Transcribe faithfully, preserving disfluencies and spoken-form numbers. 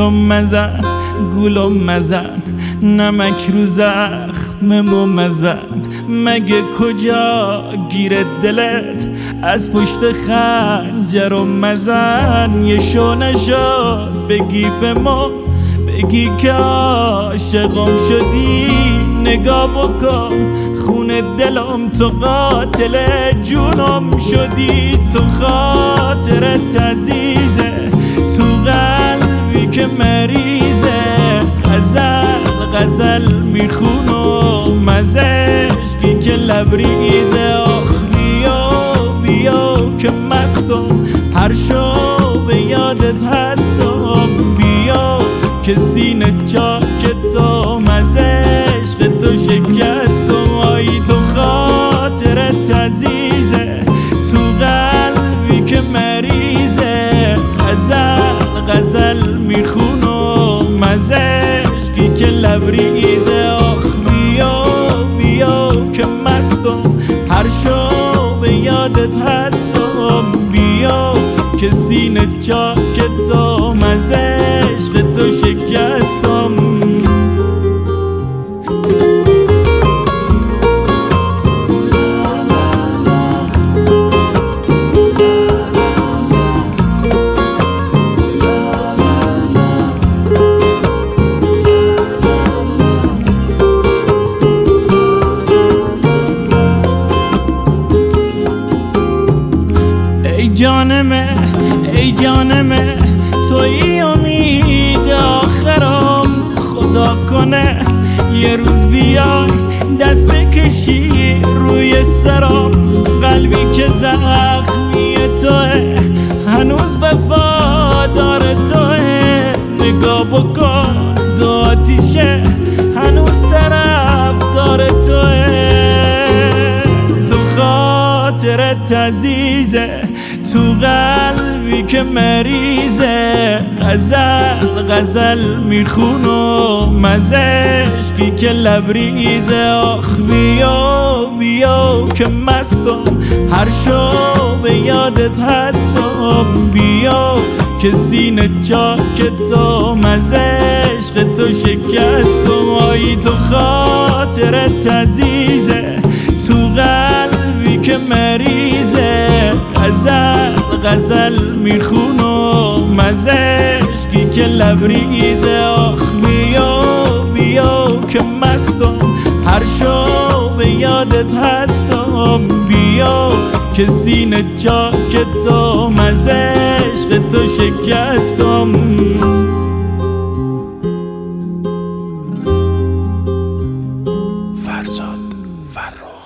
درم مزن گولم مزن نمک رو زخممو مزن مگه کجا گیره دلت از پشت خنجرم مزن یه شو نشد بگی به ما بگی که عاشقم شدی نگاه بکن خون دلم تو قاتل جونم شدی تو خاطرت عزیزه تو قلبی که مریضه غزل غزل میخونم از عشقی که لبریزه آخ بیا بیا که مستم هر شب به یادت هستم بیا که سینه چاکتم از عشق تو شکستم آی تو خاطرت عزیزه تو قلبی که مریضه غزل غزل میخونم از عشقی که لبریزه آخ بیا بیا که مستم هر شب به یادت هستم بیا که سینه چاکتم از عشق تو شکستم ای جانمه ای جانمه توی امید آخرم خدا کنه یه روز بیای دست بکشی روی سرم قلبی که زخمی توه هنوز وفادار توه نگاه بکن دو آتیشه هنوز طرفدار توه تو خاطرت عزیزه تو قلبی که مریضه غزل غزل میخونم از عشقی که لبریزه آخ بیا بیا که مستم هر شب به یادت هستم بیا که سینه چاکتم از عشق تو شکستم آی تو خاطرت عزیزه تو قلبی که مریضه غزل غزل میخونم از عشقی که لبریزه آخ بیا بیا که مستم هر شب به یادت هستم بیا که سینه چاکتم از عشق تو شکستم فرزاد فرخ